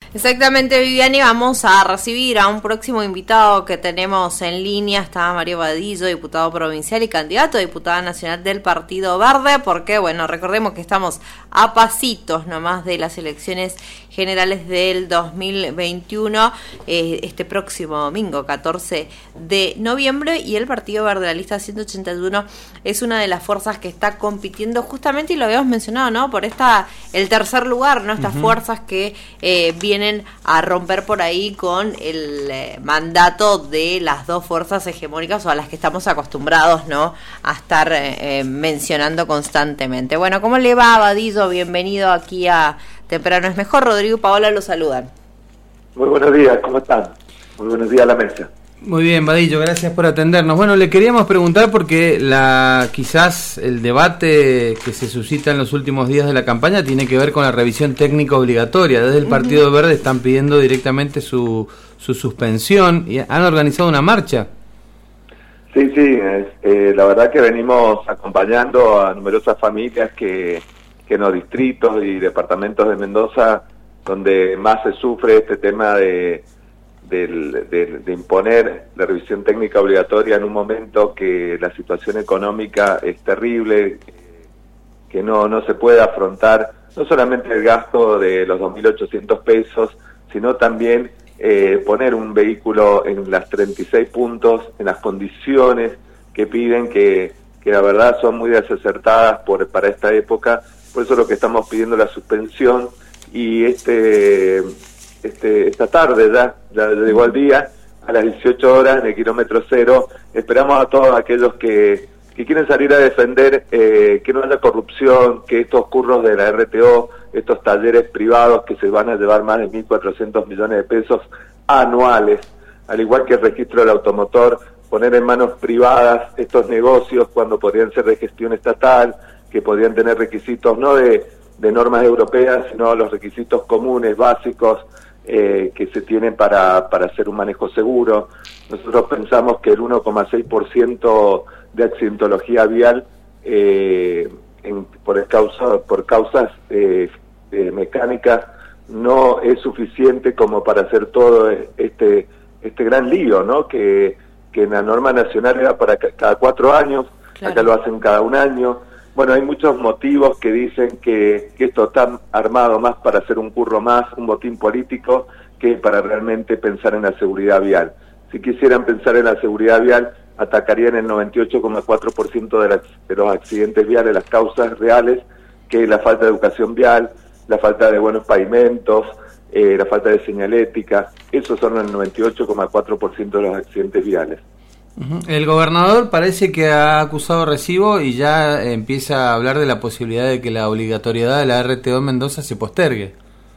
Exactamente, Viviani, vamos a recibir a un próximo invitado que tenemos en línea. Está Mario Vadillo, diputado provincial y candidato a diputada nacional del Partido Verde, porque, bueno, recordemos que estamos a pasitos nomás de las elecciones generales del 2021, este próximo domingo, 14 de noviembre, y el Partido Verde, la lista 181, es una de las fuerzas que está compitiendo justamente, y lo habíamos mencionado, ¿no?, por el tercer lugar, ¿no?, estas fuerzas que vienen a romper por ahí con el mandato de las dos fuerzas hegemónicas, o a las que estamos acostumbrados, ¿no?, a estar mencionando constantemente. Bueno, ¿cómo le va, Vadillo? Bienvenido aquí a Temprano es Mejor. Rodrigo y Paola lo saludan. Muy buenos días, ¿cómo están? Muy buenos días a la mesa. Muy bien, Vadillo, gracias por atendernos. Bueno, le queríamos preguntar porque quizás el debate que se suscita en los últimos días de la campaña tiene que ver con la revisión técnica obligatoria. Desde el Partido Verde están pidiendo directamente su suspensión y han organizado una marcha. Sí, la verdad que venimos acompañando a numerosas familias que en los distritos y departamentos de Mendoza, donde más se sufre este tema de imponer la revisión técnica obligatoria en un momento que la situación económica es terrible, que no se puede afrontar no solamente el gasto de los 2.800 pesos, sino también poner un vehículo en las 36 puntos, en las condiciones que piden, que la verdad son muy desacertadas para esta época. Por eso lo que estamos pidiendo la suspensión, y esta tarde ya llegó el día, a las 18 horas en el kilómetro cero. Esperamos a todos aquellos que quieren salir a defender que no haya corrupción, que estos curros de la RTO, estos talleres privados que se van a llevar más de 1.400 millones de pesos anuales, al igual que el registro del automotor, poner en manos privadas estos negocios cuando podrían ser de gestión estatal, que podrían tener requisitos no de normas europeas, sino los requisitos comunes, básicos, que se tienen para hacer un manejo seguro. Nosotros pensamos que el 1,6% de accidentología vial por causas mecánicas no es suficiente como para hacer todo este gran lío, ¿no? Que en la norma nacional era para cada 4 años, claro. Acá lo hacen cada 1 año. Bueno, hay muchos motivos que dicen que esto está armado más para hacer un curro más, un botín político, que para realmente pensar en la seguridad vial. Si quisieran pensar en la seguridad vial, atacarían el 98,4% de los accidentes viales, las causas reales, que es la falta de educación vial, la falta de buenos pavimentos, la falta de señalética. Esos son el 98,4% de los accidentes viales. El gobernador parece que ha acusado recibo y ya empieza a hablar de la posibilidad de que la obligatoriedad de la RTO en Mendoza se postergue.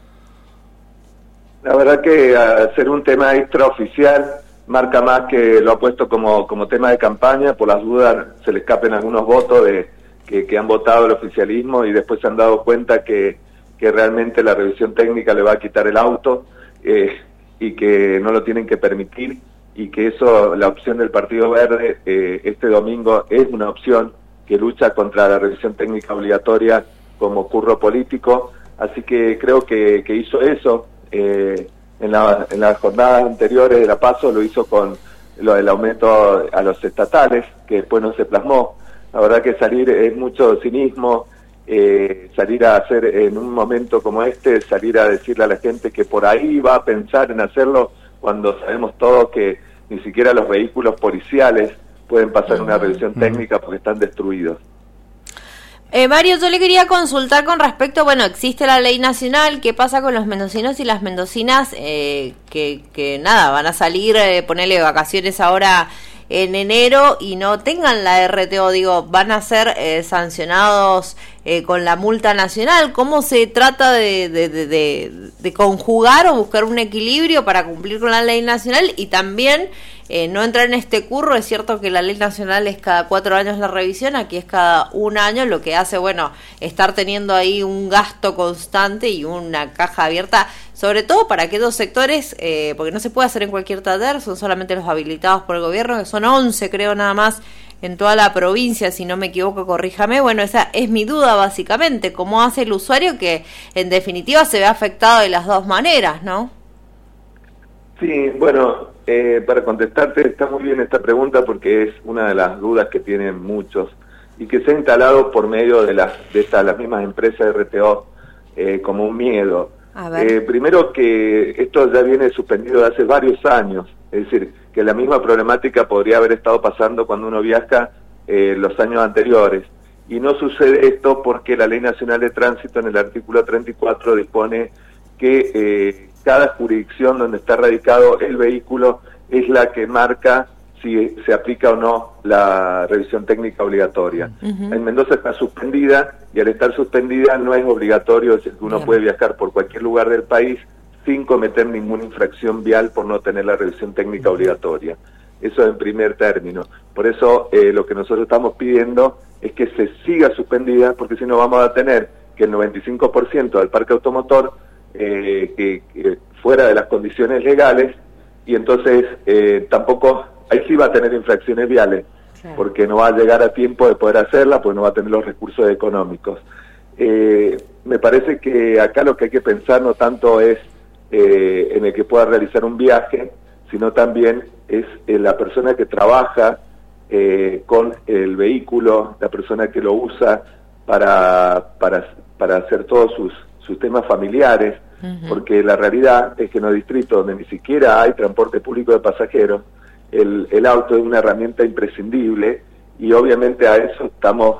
La verdad que hacer un tema extraoficial marca más que lo ha puesto como tema de campaña. Por las dudas se le escapen algunos votos que han votado el oficialismo y después se han dado cuenta que realmente la revisión técnica le va a quitar el auto y que no lo tienen que permitir, y que eso, la opción del Partido Verde este domingo es una opción que lucha contra la revisión técnica obligatoria como curro político. Así que creo que hizo eso en las jornadas anteriores de la PASO, lo hizo con lo del aumento a los estatales, que después no se plasmó. La verdad que salir es mucho cinismo, salir a hacer en un momento como este, salir a decirle a la gente que por ahí va a pensar en hacerlo, cuando sabemos todos que ni siquiera los vehículos policiales pueden pasar una revisión técnica porque están destruidos. Mario, yo le quería consultar con respecto, bueno, existe la ley nacional, ¿qué pasa con los mendocinos y las mendocinas que nada, van a salir, ponerle vacaciones ahora en enero y no tengan la RTO? Digo, ¿van a ser sancionados con la multa nacional? ¿Cómo se trata de conjugar o buscar un equilibrio para cumplir con la ley nacional y también no entrar en este curro? Es cierto que la ley nacional es cada 4 años la revisión, aquí es cada 1 año, lo que hace, bueno, estar teniendo ahí un gasto constante y una caja abierta, sobre todo para aquellos sectores, porque no se puede hacer en cualquier taller, son solamente los habilitados por el gobierno, que son 11 creo nada más en toda la provincia, si no me equivoco, corríjame. Bueno, esa es mi duda básicamente, ¿cómo hace el usuario que en definitiva se ve afectado de las dos maneras, no? Sí, bueno, para contestarte está muy bien esta pregunta porque es una de las dudas que tienen muchos y que se ha instalado por medio de las mismas empresas de RTO como un miedo. Primero que esto ya viene suspendido de hace varios años, es decir, que la misma problemática podría haber estado pasando cuando uno viaja los años anteriores. Y no sucede esto porque la Ley Nacional de Tránsito en el artículo 34 dispone que cada jurisdicción donde está radicado el vehículo es la que marca si se aplica o no la revisión técnica obligatoria. En Mendoza está suspendida y al estar suspendida no es obligatorio, es decir, que uno puede viajar por cualquier lugar del país sin cometer ninguna infracción vial por no tener la revisión técnica obligatoria. Eso en primer término. Por eso lo que nosotros estamos pidiendo es que se siga suspendida, porque si no vamos a tener que el 95% del parque automotor que fuera de las condiciones legales, y entonces tampoco, ahí sí va a tener infracciones viales, porque no va a llegar a tiempo de poder hacerla, pues no va a tener los recursos económicos. Me parece que acá lo que hay que pensar no tanto es en el que pueda realizar un viaje, sino también es la persona que trabaja con el vehículo, la persona que lo usa para hacer todos sus temas familiares, porque la realidad es que en los distritos donde ni siquiera hay transporte público de pasajeros, el auto es una herramienta imprescindible y obviamente a eso estamos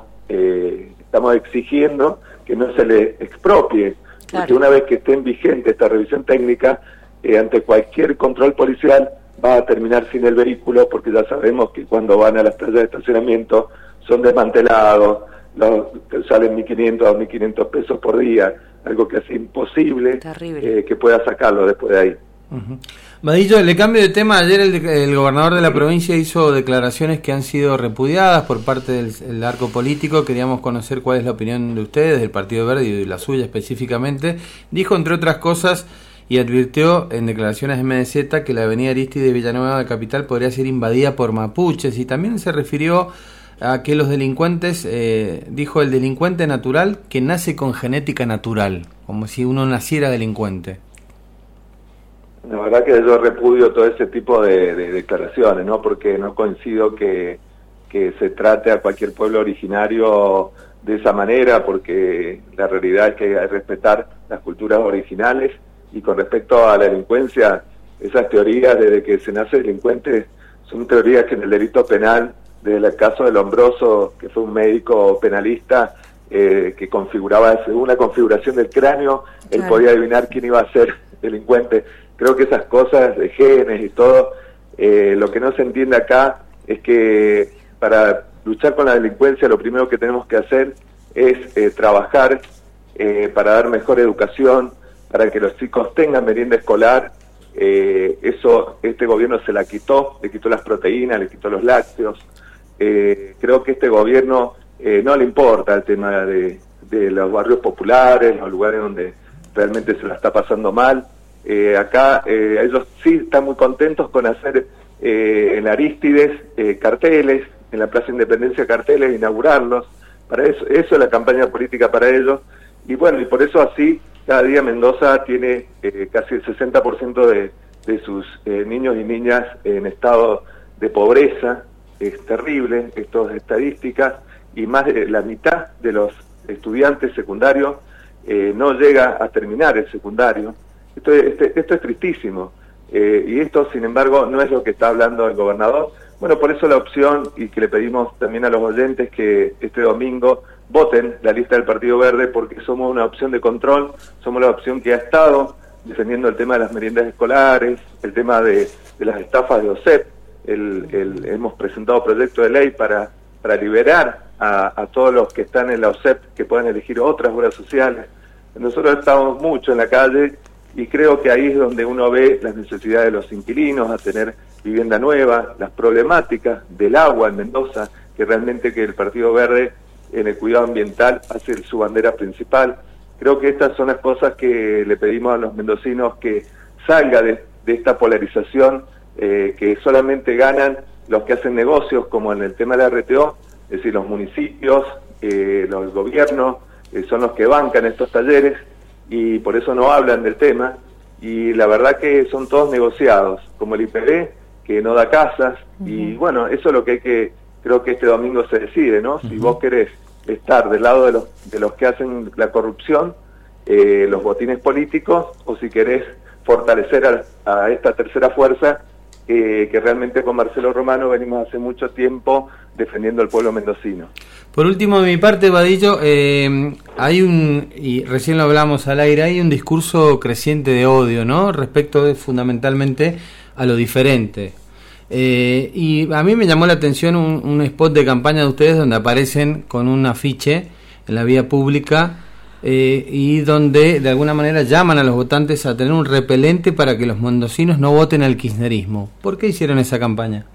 exigiendo que no se le expropie, porque una vez que esté vigente esta revisión técnica, ante cualquier control policial va a terminar sin el vehículo, porque ya sabemos que cuando van a las plazas de estacionamiento son desmantelados, salen 1.500 a 2.500 pesos por día, algo que hace imposible que pueda sacarlo después de ahí. Vadillo, le cambio de tema. Ayer el gobernador de la provincia hizo declaraciones que han sido repudiadas por parte del arco político. Queríamos conocer cuál es la opinión de ustedes, del Partido Verde y de la suya específicamente. Dijo, entre otras cosas, y advirtió en declaraciones de MDZ que la avenida Aristide de Villanueva de Capital podría ser invadida por mapuches, y también se refirió a que los delincuentes, dijo el delincuente natural que nace con genética natural, como si uno naciera delincuente. La verdad que yo repudio todo ese tipo de declaraciones, ¿no? Porque no coincido que se trate a cualquier pueblo originario de esa manera, porque la realidad es que hay que respetar las culturas originales. Y con respecto a la delincuencia, esas teorías desde que se nace delincuente son teorías que en el delito penal, desde el caso de Lombroso, que fue un médico penalista que configuraba, según la configuración del cráneo, él podía adivinar quién iba a ser delincuente. Creo que esas cosas de genes y todo, lo que no se entiende acá es que para luchar con la delincuencia lo primero que tenemos que hacer es trabajar para dar mejor educación, para que los chicos tengan merienda escolar. Eso este gobierno se la quitó, le quitó las proteínas, le quitó los lácteos. Creo que este gobierno no le importa el tema de los barrios populares, los lugares donde realmente se la está pasando mal. Acá ellos sí están muy contentos con hacer en Arístides carteles, en la Plaza Independencia carteles, inaugurarlos. Para eso es la campaña política para ellos. Y bueno, y por eso así cada día Mendoza tiene casi el 60% de sus niños y niñas en estado de pobreza. Es terrible, esto es estadísticas, y más de la mitad de los estudiantes secundarios no llega a terminar el secundario. Esto es tristísimo, y esto, sin embargo, no es lo que está hablando el gobernador. Bueno, por eso la opción, y que le pedimos también a los oyentes que este domingo voten la lista del Partido Verde, porque somos una opción de control, somos la opción que ha estado defendiendo el tema de las meriendas escolares, el tema de las estafas de OSEP. Hemos presentado proyectos de ley para liberar a todos los que están en la OSEP, que puedan elegir otras obras sociales. Nosotros estamos mucho en la calle y creo que ahí es donde uno ve las necesidades de los inquilinos a tener vivienda nueva, las problemáticas del agua en Mendoza, que realmente que el Partido Verde en el cuidado ambiental hace su bandera principal. Creo que estas son las cosas que le pedimos a los mendocinos, que salga de esta polarización, que solamente ganan los que hacen negocios, como en el tema de la RTO, es decir, los municipios, los gobiernos, son los que bancan estos talleres y por eso no hablan del tema, y la verdad que son todos negociados, como el IPB, que no da casas, y bueno, eso es lo que hay que, creo que este domingo se decide, ¿no? Si vos querés estar del lado de los que hacen la corrupción, los botines políticos, o si querés fortalecer a esta tercera fuerza, que realmente con Marcelo Romano venimos hace mucho tiempo defendiendo al pueblo mendocino. Por último, de mi parte, Vadillo, hay y recién lo hablamos al aire, hay un discurso creciente de odio, ¿no? Respecto fundamentalmente a lo diferente. Y a mí me llamó la atención un spot de campaña de ustedes donde aparecen con un afiche en la vía pública y donde de alguna manera llaman a los votantes a tener un repelente para que los mendocinos no voten al kirchnerismo. ¿Por qué hicieron esa campaña?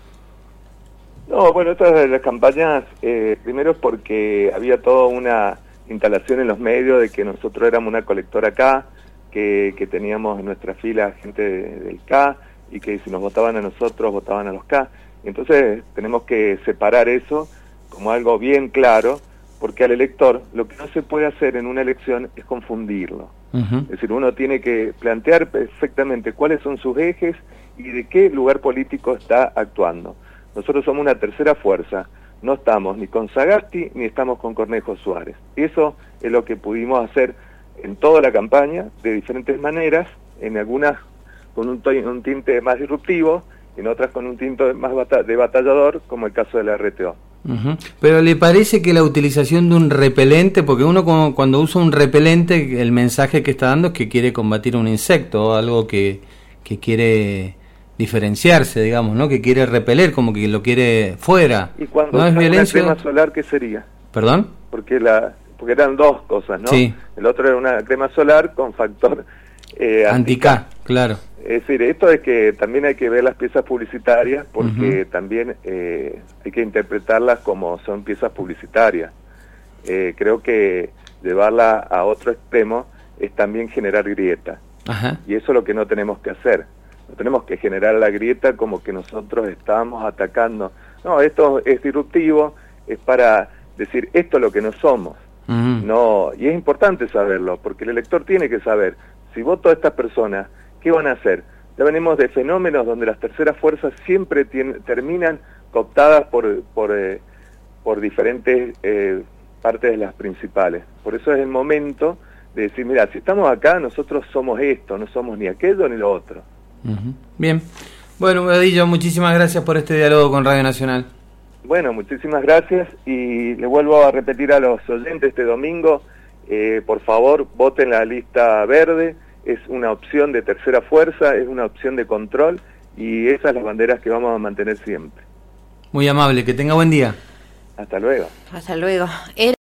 No, bueno, estas de las campañas, primero es porque había toda una instalación en los medios de que nosotros éramos una colectora K, que teníamos en nuestra fila gente del K, y que si nos votaban a nosotros, votaban a los K. Entonces tenemos que separar eso como algo bien claro, porque al elector lo que no se puede hacer en una elección es confundirlo. Es decir, uno tiene que plantear perfectamente cuáles son sus ejes y de qué lugar político está actuando. Nosotros somos una tercera fuerza, no estamos ni con Sagasti ni estamos con Cornejo Suárez. Eso es lo que pudimos hacer en toda la campaña, de diferentes maneras, en algunas con un tinte más disruptivo, en otras con un tinte más de batallador, como el caso de la RTO. Pero ¿le parece que la utilización de un repelente, porque uno cuando usa un repelente, el mensaje que está dando es que quiere combatir un insecto, o algo que quiere diferenciarse, digamos, ¿no? Que quiere repeler, como que lo quiere fuera. ¿Y cuando no es violencia? Una crema solar, qué sería? ¿Perdón? Porque eran dos cosas, ¿no? Sí. El otro era una crema solar con factor anti-K, claro. Es decir, esto es que también hay que ver las piezas publicitarias, porque también hay que interpretarlas como son piezas publicitarias. Creo que llevarla a otro extremo es también generar grieta. Y eso es lo que no tenemos que hacer. No tenemos que generar la grieta como que nosotros estamos atacando. No, esto es disruptivo, es para decir esto es lo que no somos. No, y es importante saberlo, porque el elector tiene que saber, si voto a estas personas, ¿qué van a hacer? Ya venimos de fenómenos donde las terceras fuerzas siempre terminan cooptadas por diferentes partes de las principales. Por eso es el momento de decir, mira, si estamos acá, nosotros somos esto, no somos ni aquello ni lo otro. Bien. Bueno, Vadillo, muchísimas gracias por este diálogo con Radio Nacional. Bueno, muchísimas gracias, y le vuelvo a repetir a los oyentes este domingo, por favor, voten la lista verde. Es una opción de tercera fuerza, es una opción de control, y esas son las banderas que vamos a mantener siempre. Muy amable, que tenga buen día. Hasta luego. Hasta luego.